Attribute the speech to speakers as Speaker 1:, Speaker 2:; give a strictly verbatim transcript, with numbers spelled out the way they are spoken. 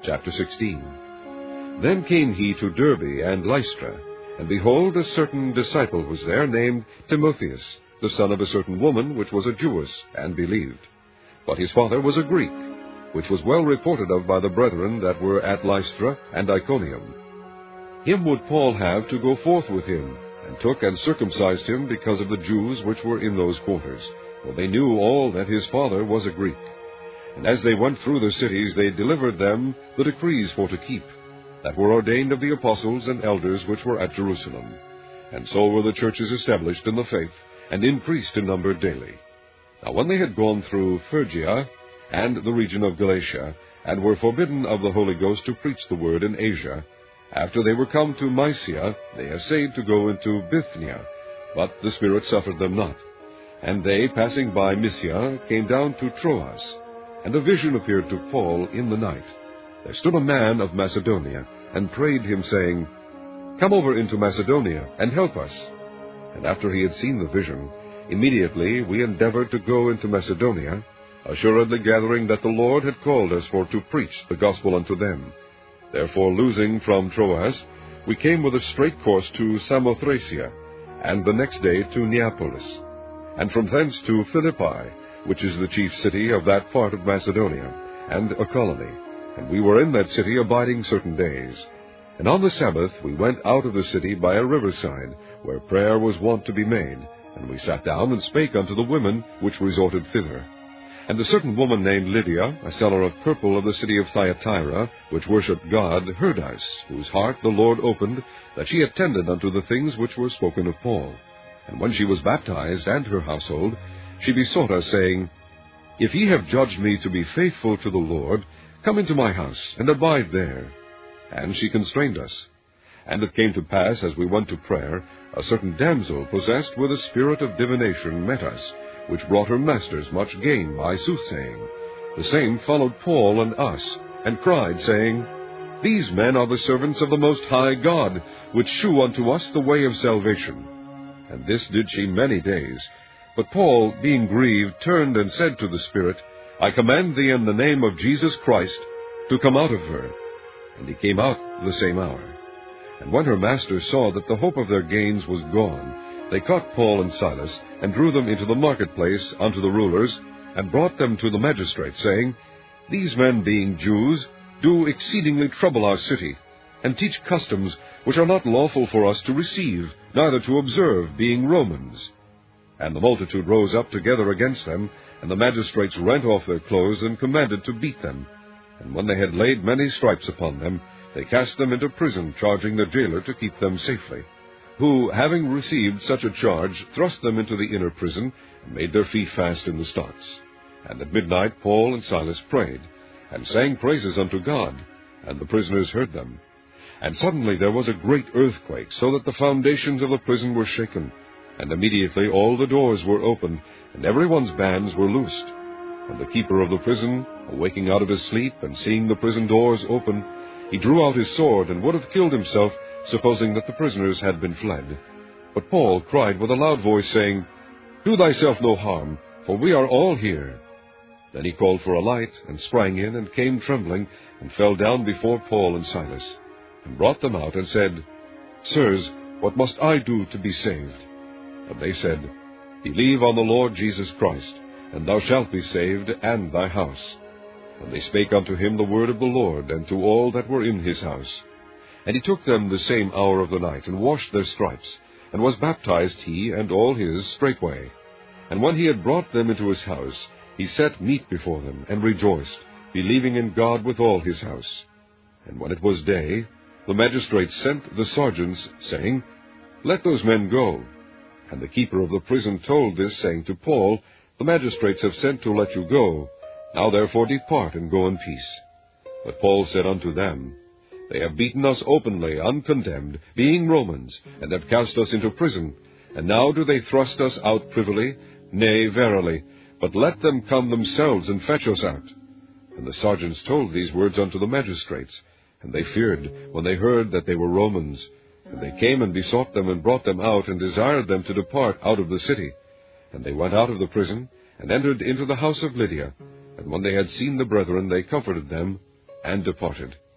Speaker 1: Chapter sixteen. Then came he to Derbe and Lystra, and behold, a certain disciple was there, named Timotheus, the son of a certain woman which was a Jewess, and believed. But his father was a Greek, which was well reported of by the brethren that were at Lystra and Iconium. Him would Paul have to go forth with him, and took and circumcised him because of the Jews which were in those quarters, for they knew all that his father was a Greek. And as they went through the cities, they delivered them the decrees for to keep, that were ordained of the apostles and elders which were at Jerusalem. And so were the churches established in the faith, and increased in number daily. Now when they had gone through Phrygia and the region of Galatia, and were forbidden of the Holy Ghost to preach the word in Asia, after they were come to Mysia, they essayed to go into Bithynia, but the Spirit suffered them not. And they, passing by Mysia, came down to Troas. And a vision appeared to Paul in the night. There stood a man of Macedonia, and prayed him, saying, Come over into Macedonia, and help us. And after he had seen the vision, immediately we endeavored to go into Macedonia, assuredly gathering that the Lord had called us for to preach the gospel unto them. Therefore, losing from Troas, we came with a straight course to Samothracia, and the next day to Neapolis, and from thence to Philippi, which is the chief city of that part of Macedonia, and a colony. And we were in that city abiding certain days. And on the Sabbath we went out of the city by a riverside, where prayer was wont to be made. And we sat down and spake unto the women which resorted thither. And a certain woman named Lydia, a seller of purple of the city of Thyatira, which worshipped God, heard us, whose heart the Lord opened, that she attended unto the things which were spoken of Paul. And when she was baptized, and her household, she besought us, saying, If ye have judged me to be faithful to the Lord, come into my house, and abide there. And she constrained us. And it came to pass, as we went to prayer, a certain damsel possessed with a spirit of divination met us, which brought her masters much gain by soothsaying. The same followed Paul and us, and cried, saying, These men are the servants of the Most High God, which shew unto us the way of salvation. And this did she many days. But Paul, being grieved, turned and said to the Spirit, I command thee in the name of Jesus Christ to come out of her. And he came out the same hour. And when her masters saw that the hope of their gains was gone, they caught Paul and Silas, and drew them into the marketplace unto the rulers, and brought them to the magistrates, saying, These men, being Jews, do exceedingly trouble our city, and teach customs which are not lawful for us to receive, neither to observe, being Romans. And the multitude rose up together against them, and the magistrates rent off their clothes, and commanded to beat them. And when they had laid many stripes upon them, they cast them into prison, charging the jailer to keep them safely, who, having received such a charge, thrust them into the inner prison, and made their feet fast in the stocks. And at midnight Paul and Silas prayed, and sang praises unto God, and the prisoners heard them. And suddenly there was a great earthquake, so that the foundations of the prison were shaken. And immediately all the doors were opened, and every one's bands were loosed. And the keeper of the prison, awaking out of his sleep, and seeing the prison doors open, he drew out his sword, and would have killed himself, supposing that the prisoners had been fled. But Paul cried with a loud voice, saying, Do thyself no harm, for we are all here. Then he called for a light, and sprang in, and came trembling, and fell down before Paul and Silas, and brought them out, and said, Sirs, what must I do to be saved? And they said, Believe on the Lord Jesus Christ, and thou shalt be saved, and thy house. And they spake unto him the word of the Lord, and to all that were in his house. And he took them the same hour of the night, and washed their stripes, and was baptized he and all his straightway. And when he had brought them into his house, he set meat before them, and rejoiced, believing in God with all his house. And when it was day, the magistrates sent the sergeants, saying, Let those men go. And the keeper of the prison told this, saying to Paul, The magistrates have sent to let you go. Now therefore depart, and go in peace. But Paul said unto them, They have beaten us openly, uncondemned, being Romans, and have cast us into prison. And now do they thrust us out privily? Nay, verily, but let them come themselves and fetch us out. And the sergeants told these words unto the magistrates. And they feared, when they heard that they were Romans. And they came and besought them, and brought them out, and desired them to depart out of the city. And they went out of the prison, and entered into the house of Lydia. And when they had seen the brethren, they comforted them, and departed.